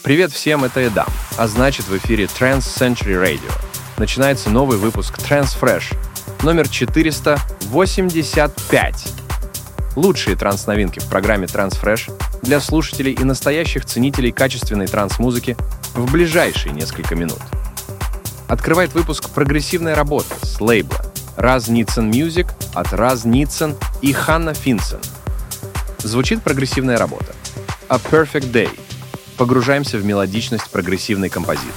Привет всем, это Эдам, а значит в эфире Trance Century Radio. Начинается новый выпуск Trance Fresh, номер 485. Лучшие транс-новинки в программе Trance Fresh для слушателей и настоящих ценителей качественной транс-музыки в ближайшие несколько минут. Открывает выпуск прогрессивная работа с лейбла Raz Nitzen Music от Raz Nitzen и Ханна Финсен. Звучит прогрессивная работа A Perfect Day. Погружаемся в мелодичность прогрессивной композиции.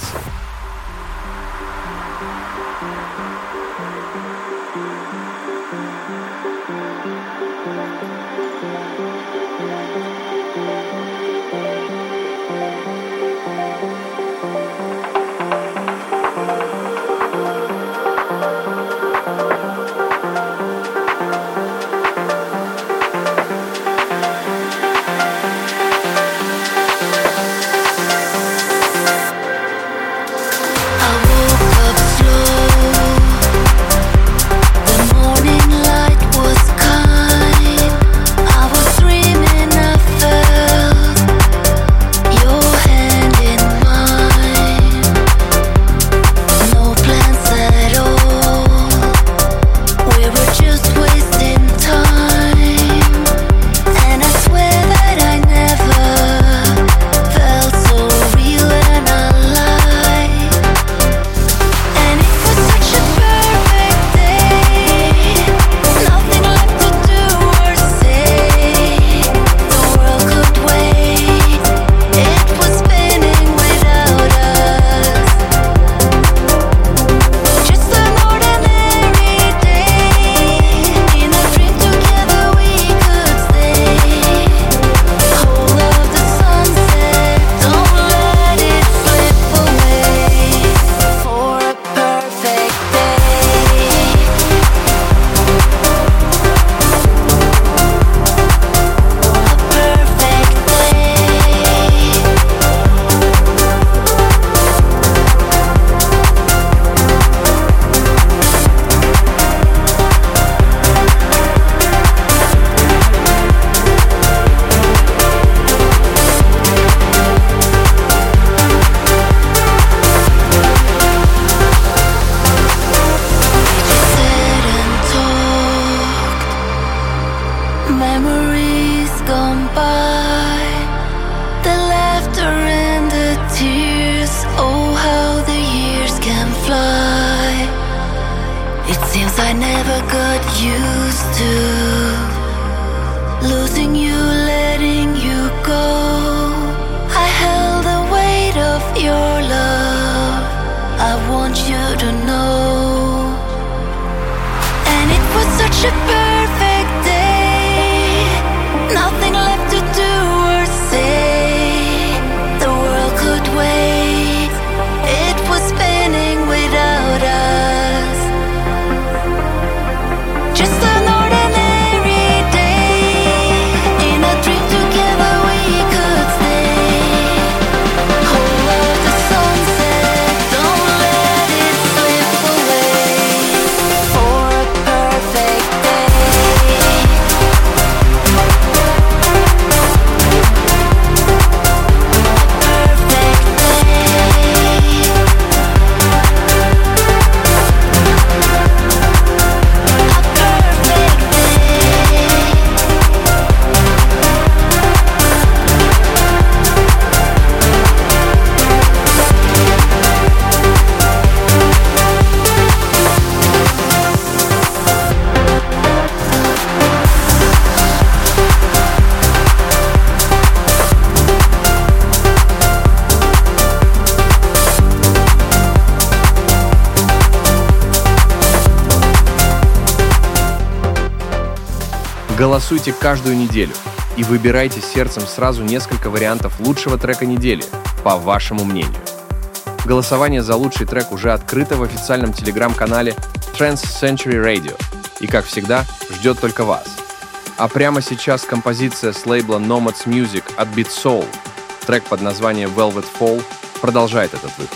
Голосуйте каждую неделю и выбирайте сердцем сразу несколько вариантов лучшего трека недели, по вашему мнению. Голосование за лучший трек уже открыто в официальном телеграм-канале Trance Century Radio и, как всегда, ждет только вас. А прямо сейчас композиция с лейбла Nomads Music от Beat Soul, трек под названием Velvet Fall, продолжает этот выпуск.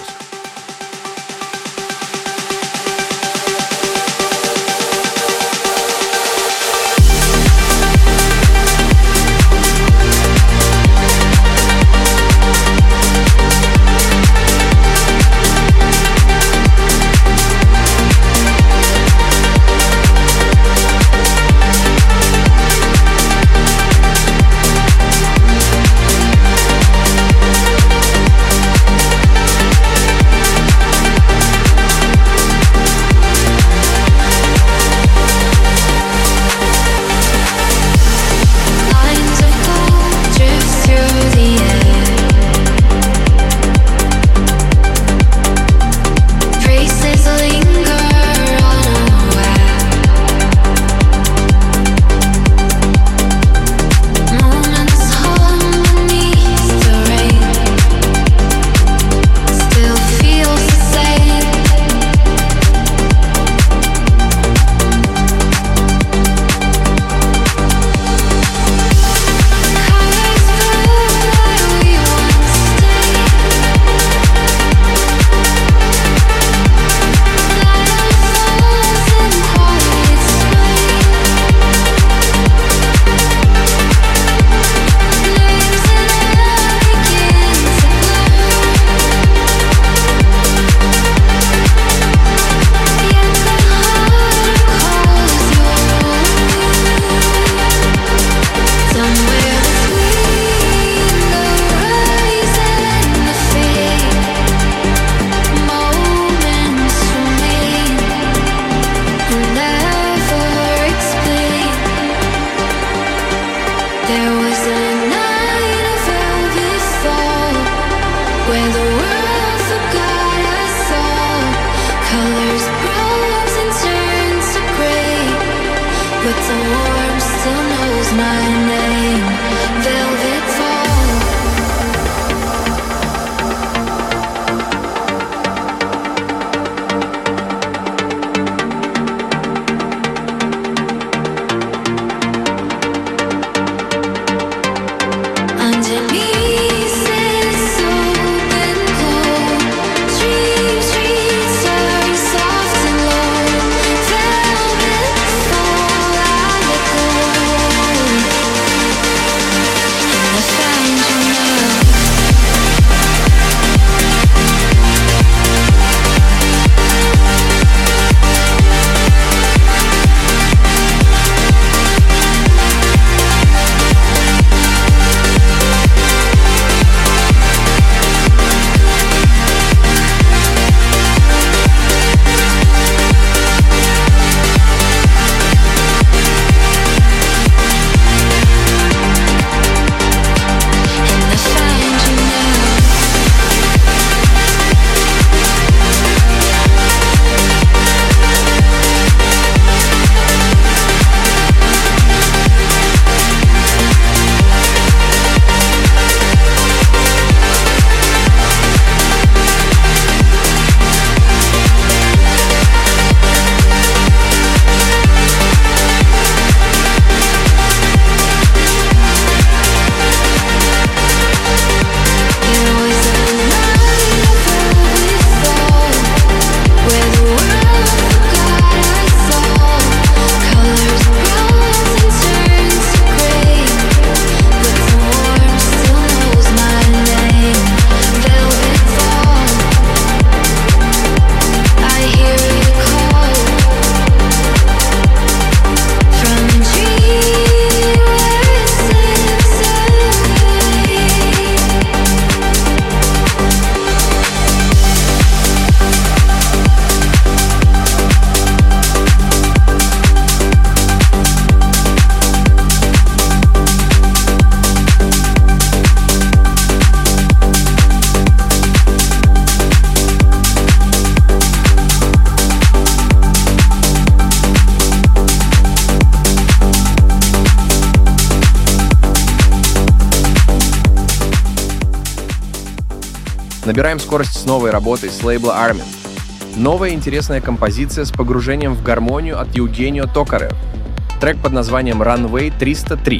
Набираем скорость с новой работой с лейбла Armin. Новая интересная композиция с погружением в гармонию от Евгенио Токарев. Трек под названием Runway 303.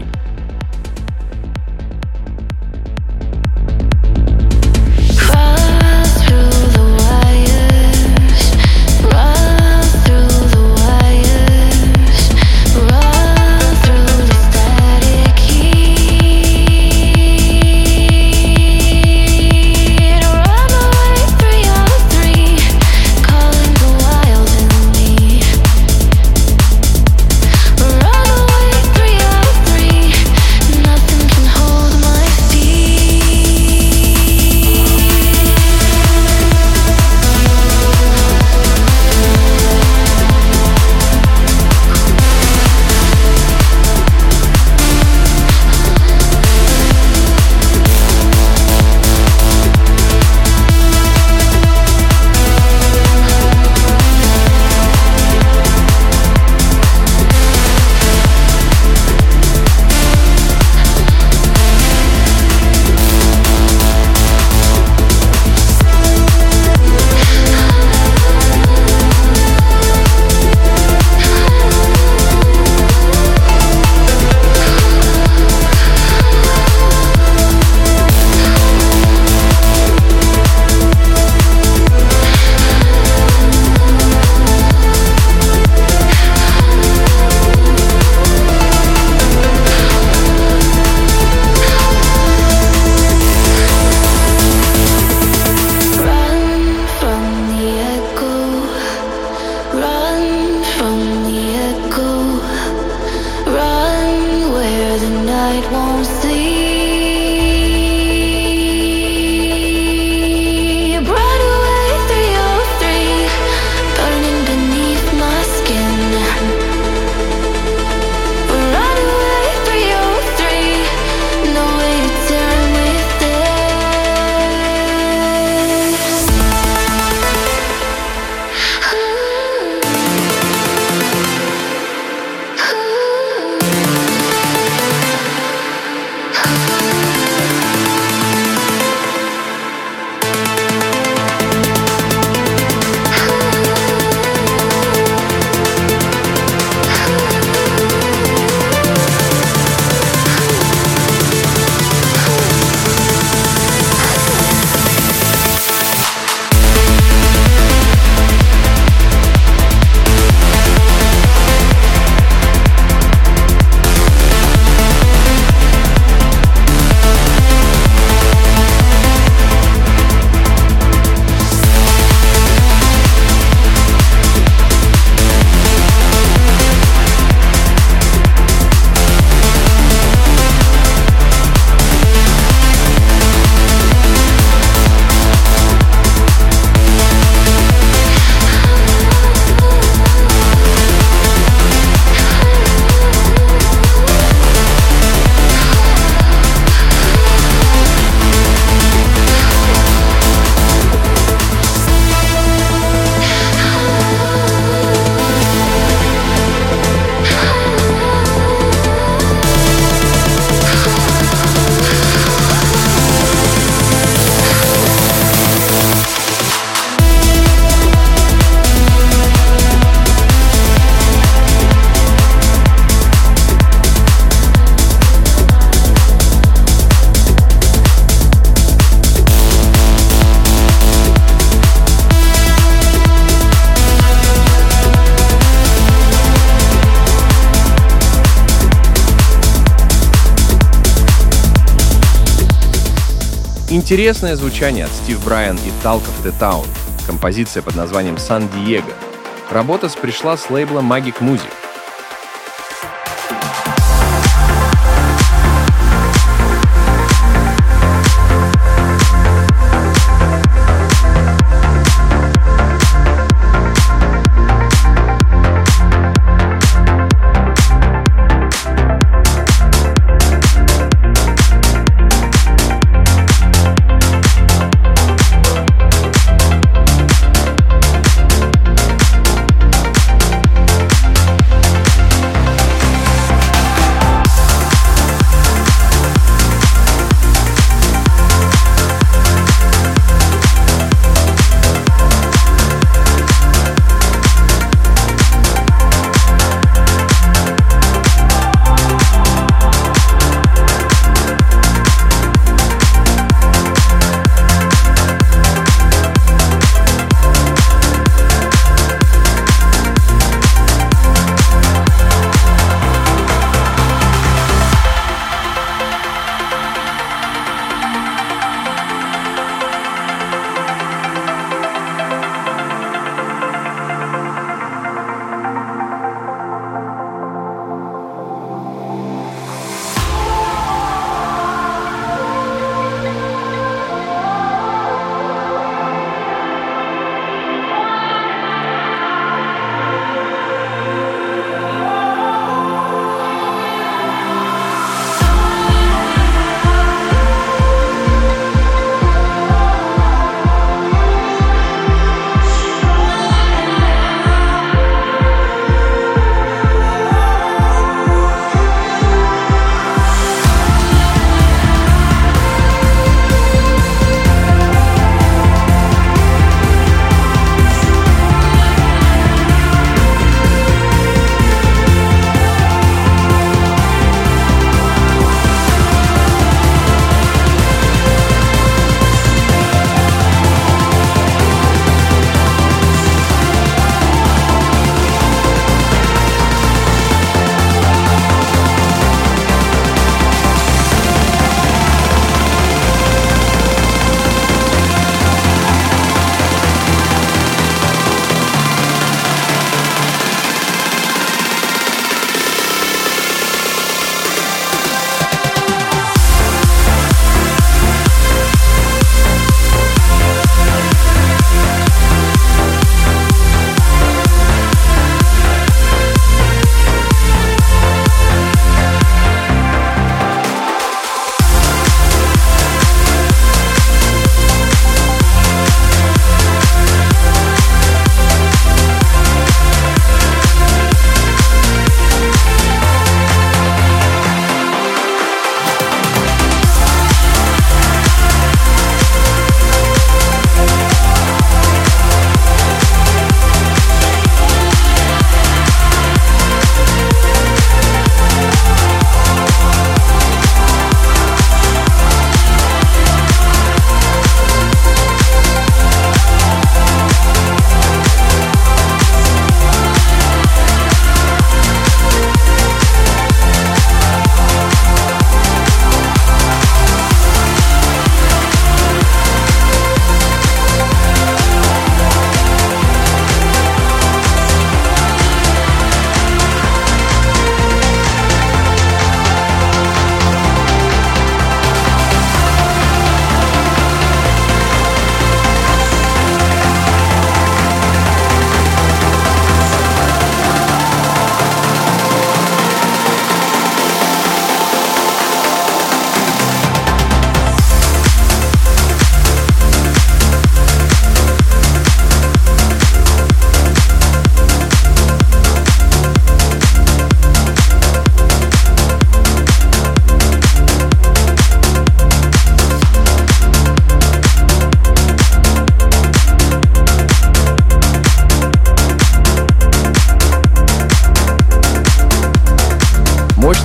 Интересное звучание от Стив Брайан и Talk of the Town. Композиция под названием «Сан Диего». Работа пришла с лейбла Magic Music.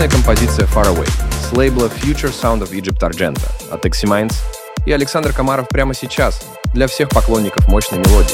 Мелодичная композиция Far Away с лейбла Future Sound of Egypt Argenta от Eximinds и Александр Комаров прямо сейчас для всех поклонников мощной мелодии.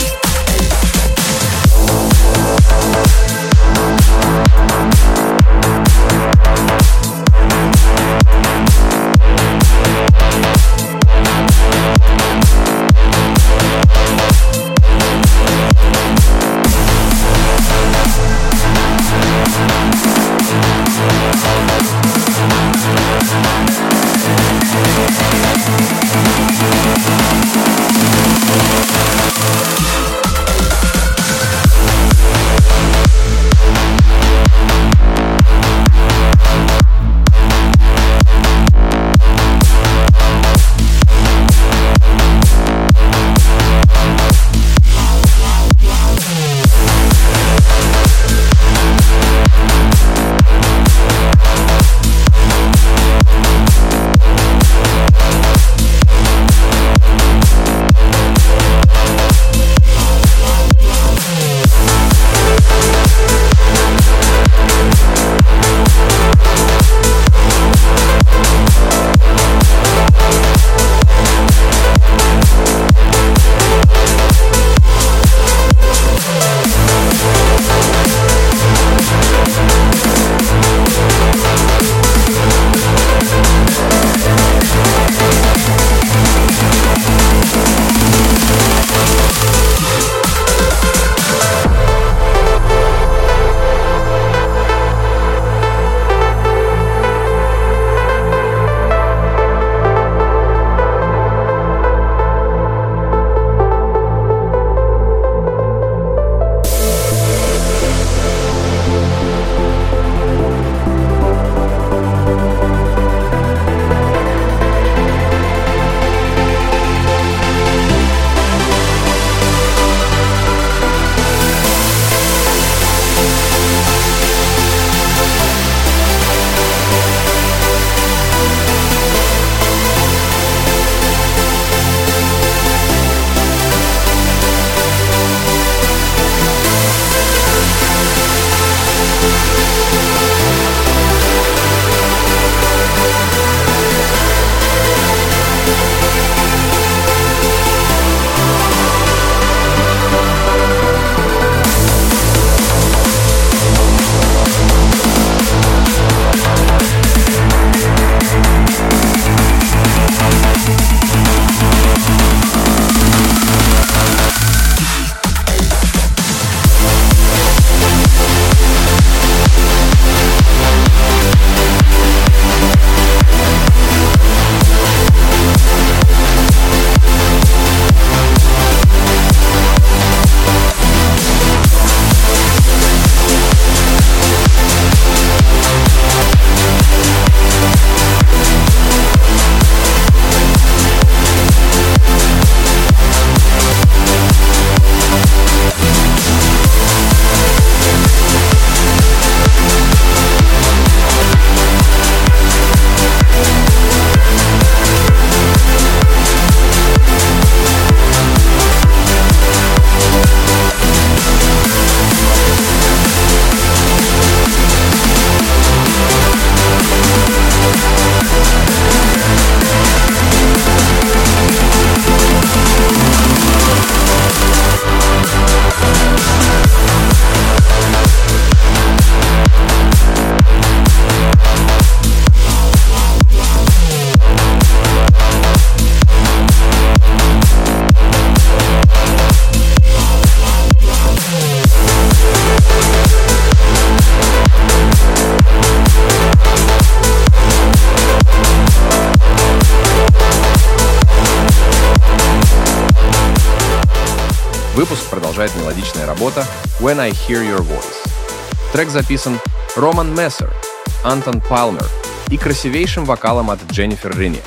Выпуск продолжает мелодичная работа «When I Hear Your Voice». Трек записан Роман Мессер, Антон Палмер и красивейшим вокалом от Дженнифер Рене.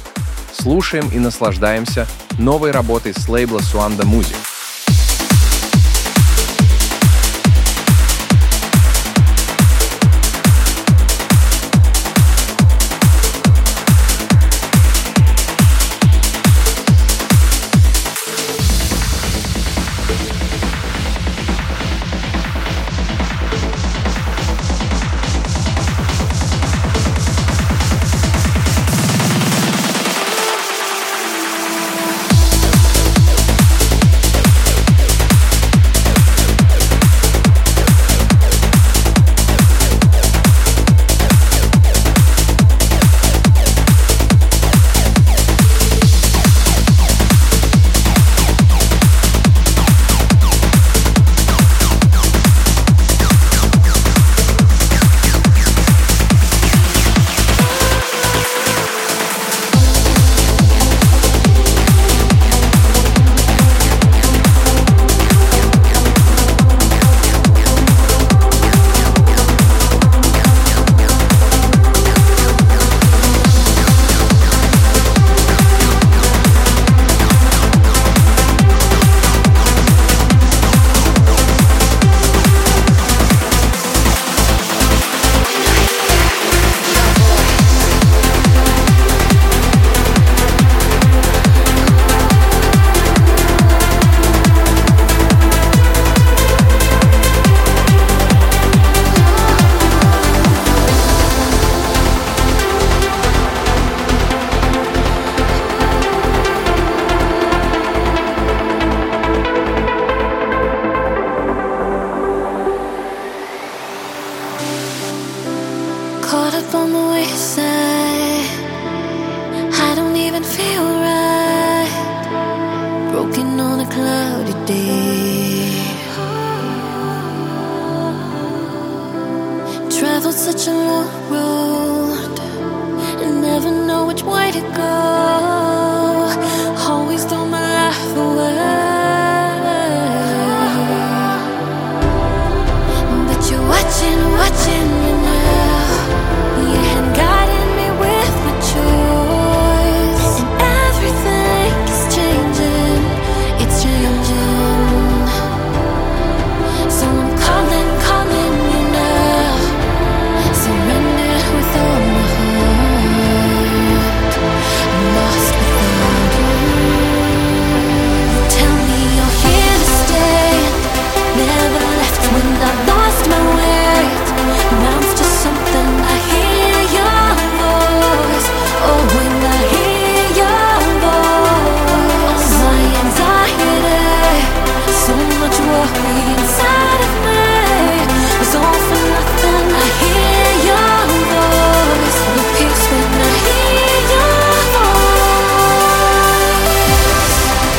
Слушаем и наслаждаемся новой работой с лейбла Suanda Music. feel right. Broken on a cloudy day. Traveled such a long road and never know which way to go. Always throw my life away. But you're watching me now. Your hand guiding me with my choice. And everything is changing. It's changing. So I'm calling you now. Surrender with all my heart. I'm lost without you. You tell me you're here to stay. Never left when I lost my way. Now it's just something I hear your voice. Oh, when I hear your voice, my anxiety, so much worry inside of me, was all for nothing. I hear your voice, the peace when I hear your voice.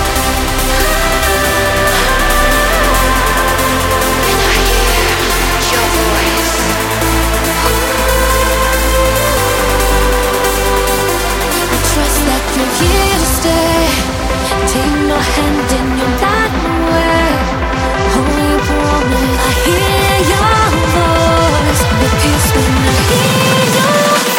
When I hear your voice, I trust that you're here to stay. Take my hand in your light way. Hold you promise. I hear your voice. The peace when I hear your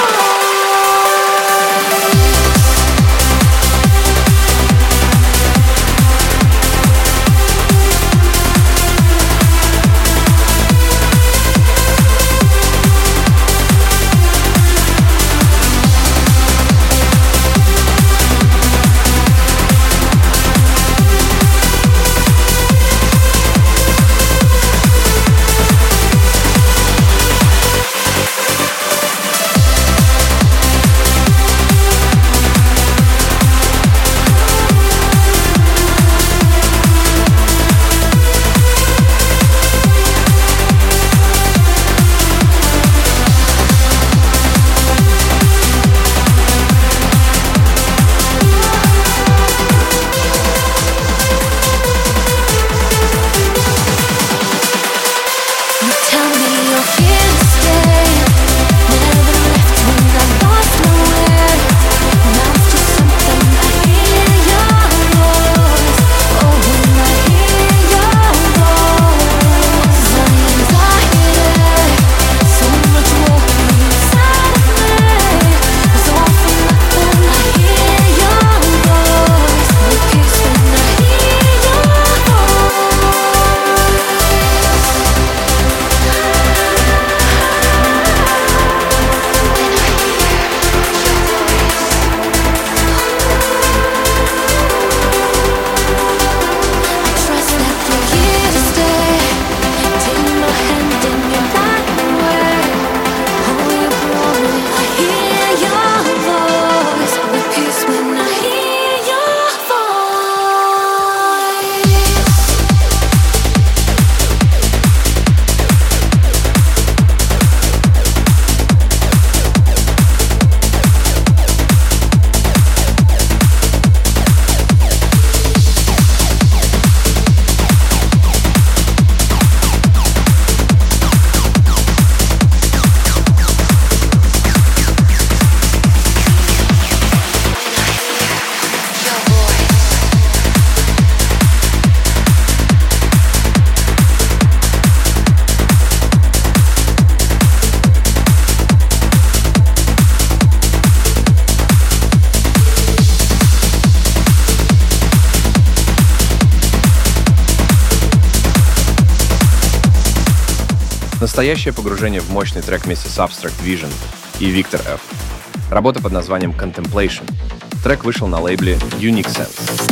Настоящее погружение в мощный трек вместе с Abstract Vision и Victor F. Работа под названием Contemplation. Трек вышел на лейбле Unique Sense.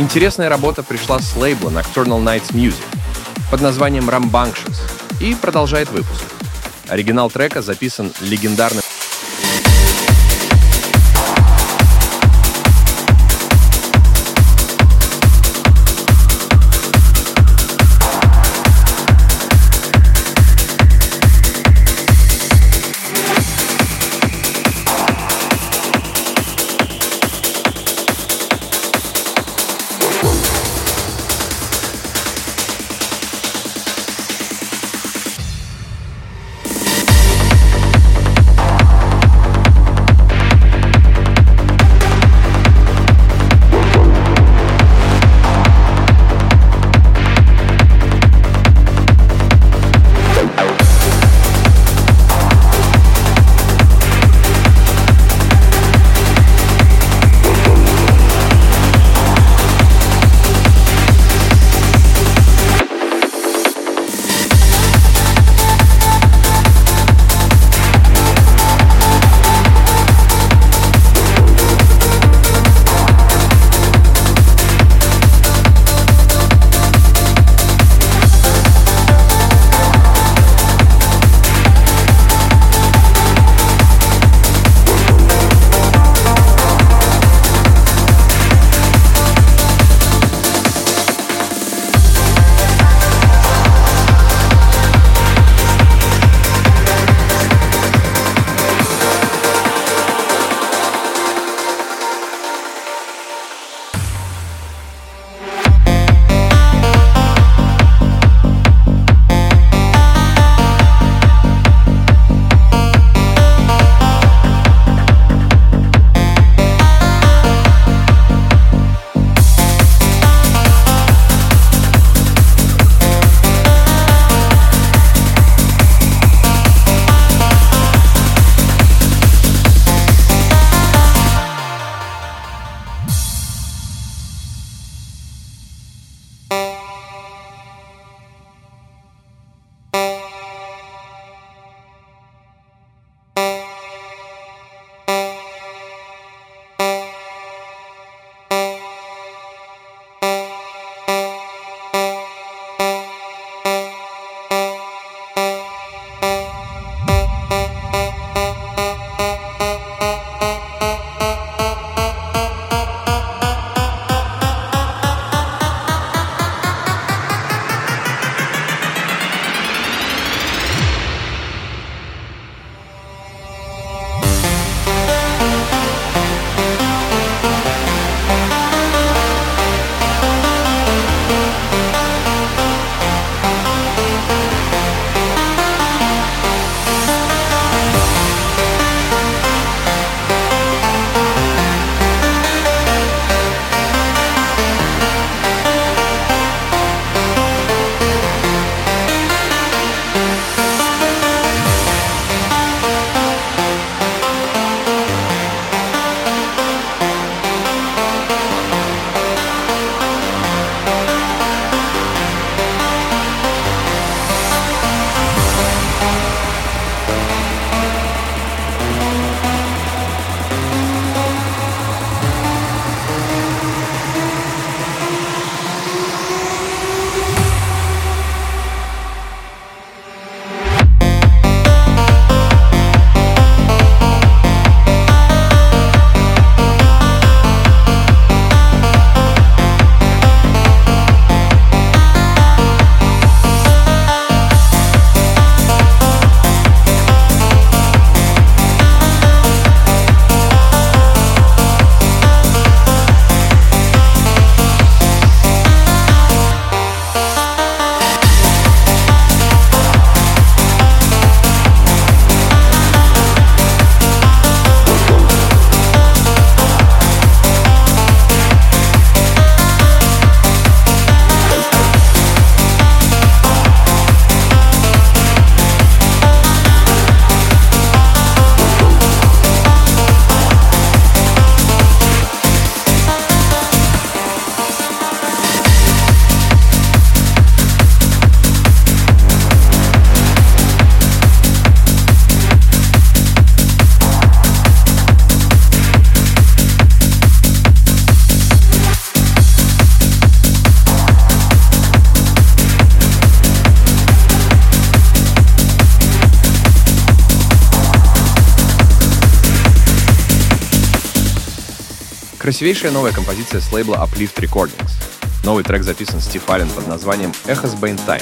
Интересная работа пришла с лейбла Nocturnal Nights Music под названием Rambunctious и продолжает выпуск. Оригинал трека записан легендарным Красивейшая новая композиция с лейбла Uplift Recordings. Новый трек записан Стив Аллен под названием «Echoes Bane Time».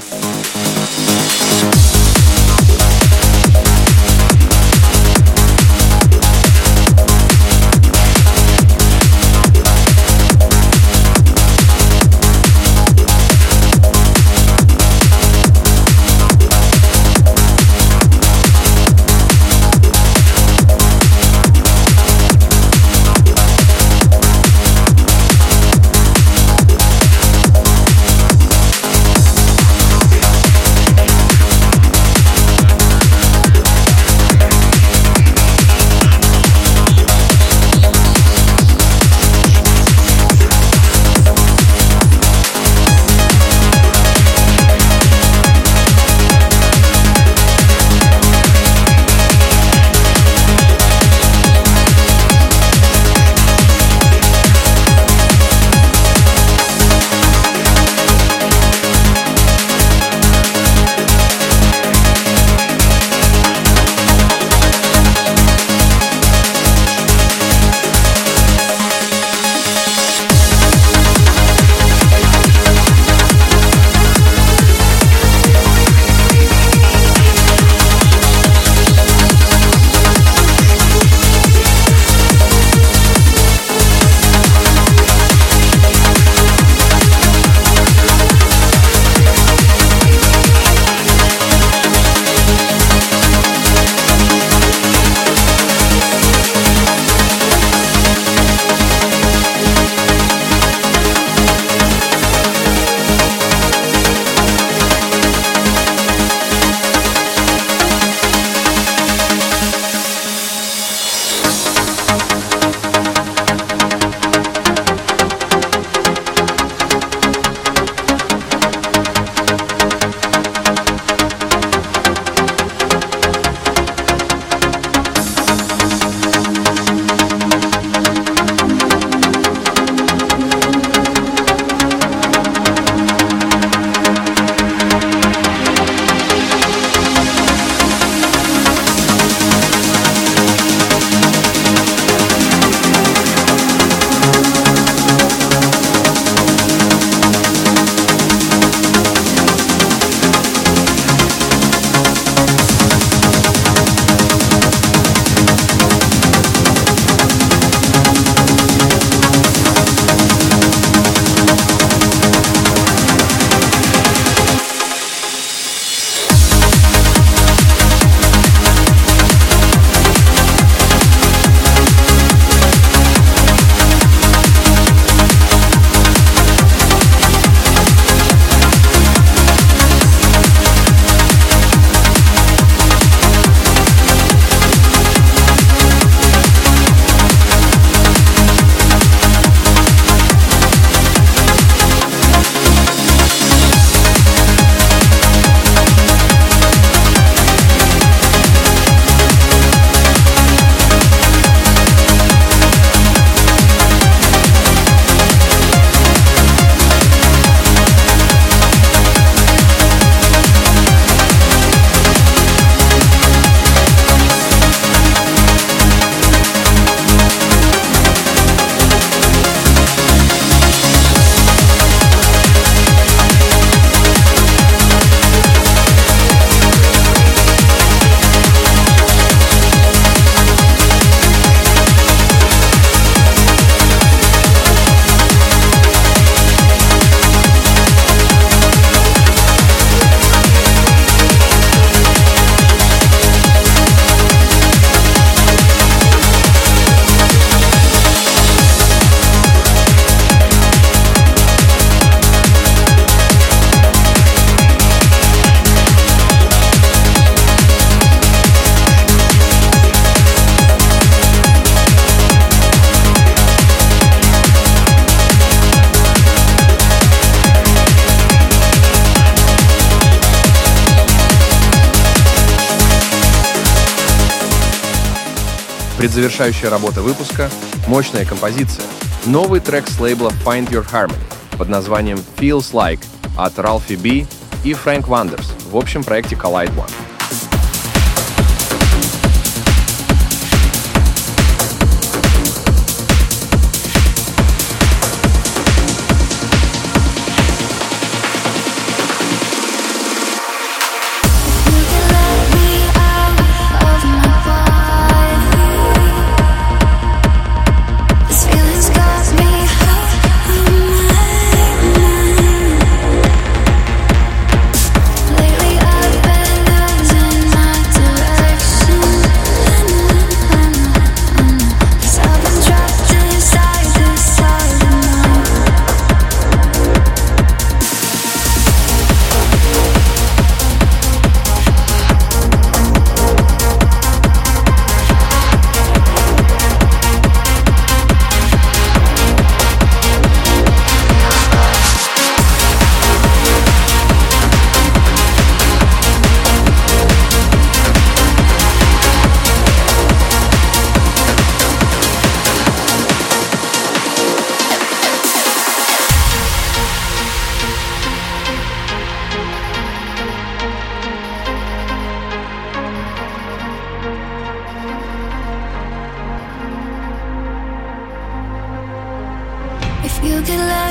Предзавершающая работа выпуска — мощная композиция. Новый трек с лейбла Find Your Harmony под названием Feels Like от Ralphie B и Frank Wanders в общем проекте Collide One.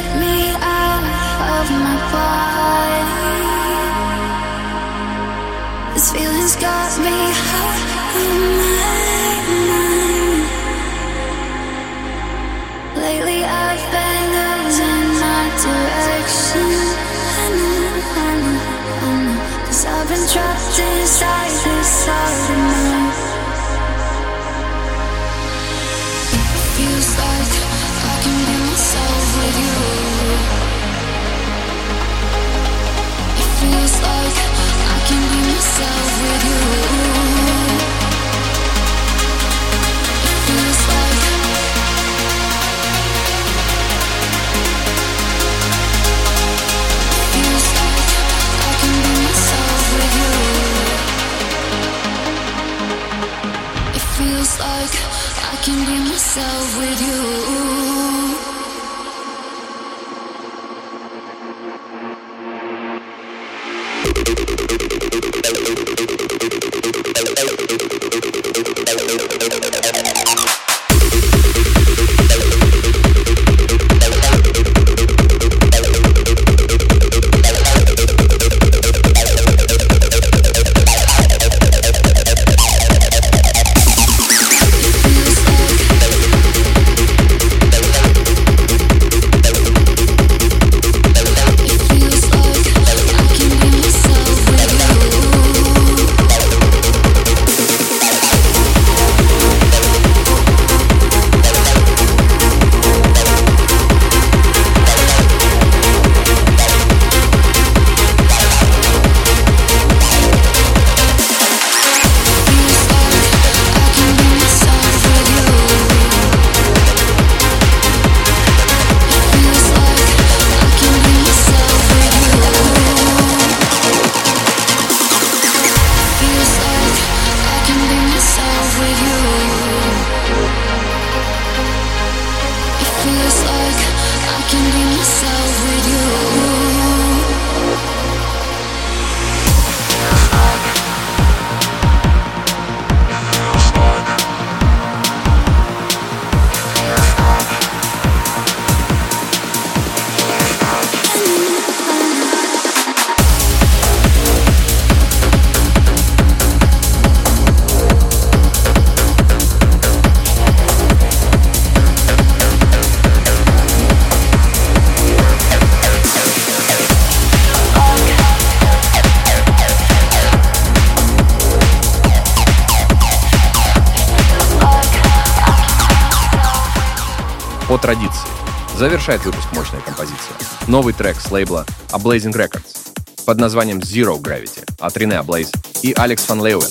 got me out of my body. This feeling's got me out of my mind. Lately I've been losing my direction. I know, 'cause I've been trapped inside this heart of mine. Feels like I can be myself with you. It feels like I can be myself with you. It feels like I can be myself with you. It feels like I can be myself with you. По традиции, завершает выпуск мощная композиция. Новый трек с лейбла A Blazing Records под названием Zero Gravity от Рене Аблейз и Алекс Ван Леeuwen.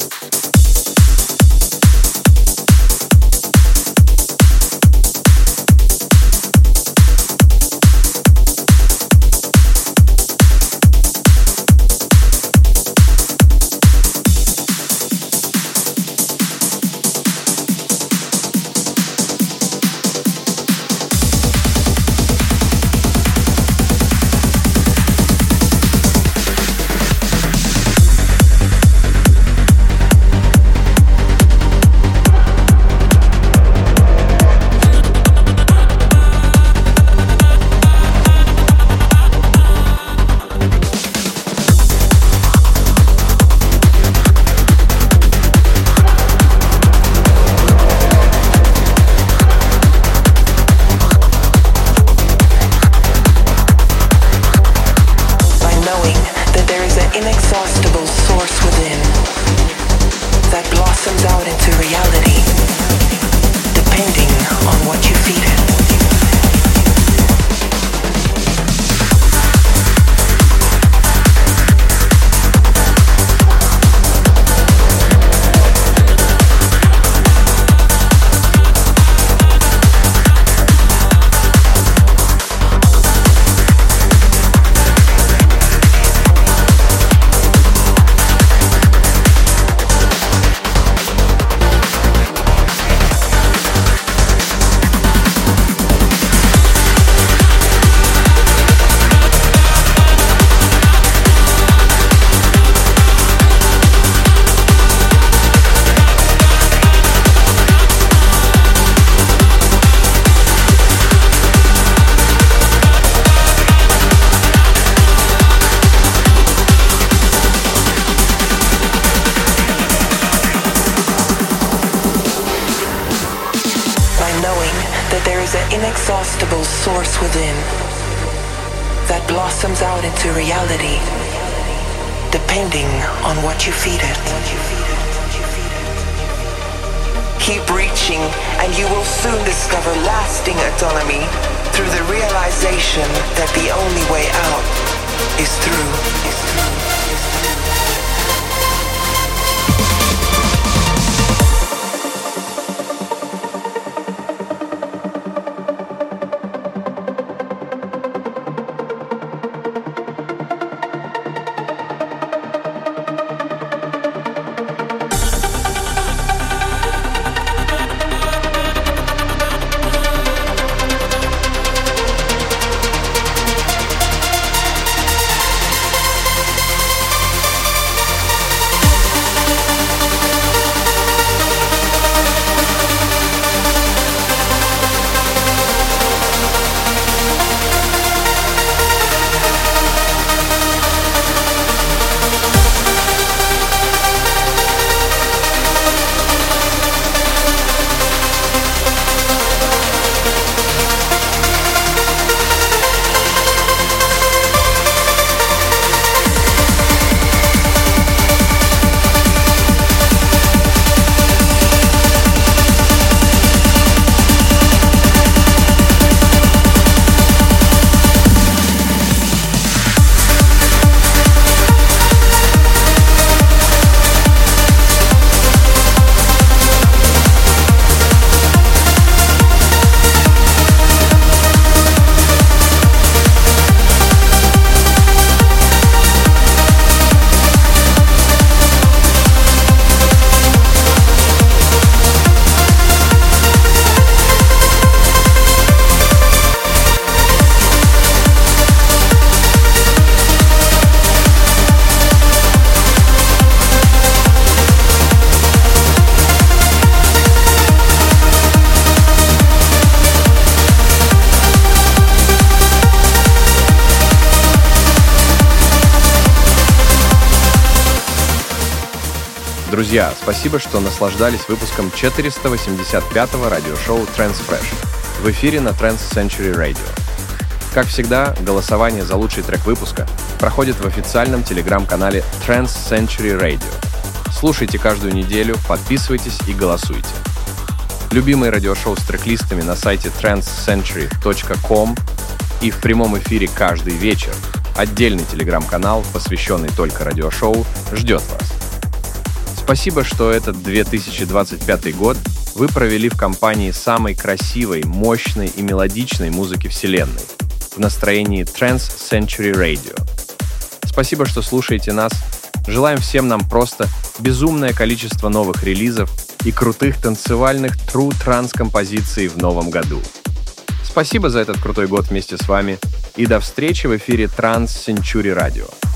is an inexhaustible source within that blossoms out into reality, depending on what you feed it. Keep reaching, and you will soon discover lasting autonomy through the realization that the only way out is through. Друзья, спасибо, что наслаждались выпуском 485-го радиошоу Trance Fresh в эфире на Trance Century Radio. Как всегда, голосование за лучший трек выпуска проходит в официальном телеграм-канале Trance Century Radio. Слушайте каждую неделю, подписывайтесь и голосуйте. Любимые радиошоу с трек-листами на сайте trancecentury.com и в прямом эфире каждый вечер отдельный телеграм-канал, посвященный только радиошоу, ждет вас. Спасибо, что этот 2025 год вы провели в компании самой красивой, мощной и мелодичной музыки вселенной в настроении Trance Century Radio. Спасибо, что слушаете нас. Желаем всем нам просто безумное количество новых релизов и крутых танцевальных true транс композиций в новом году. Спасибо за этот крутой год вместе с вами и до встречи в эфире Trance Century Radio.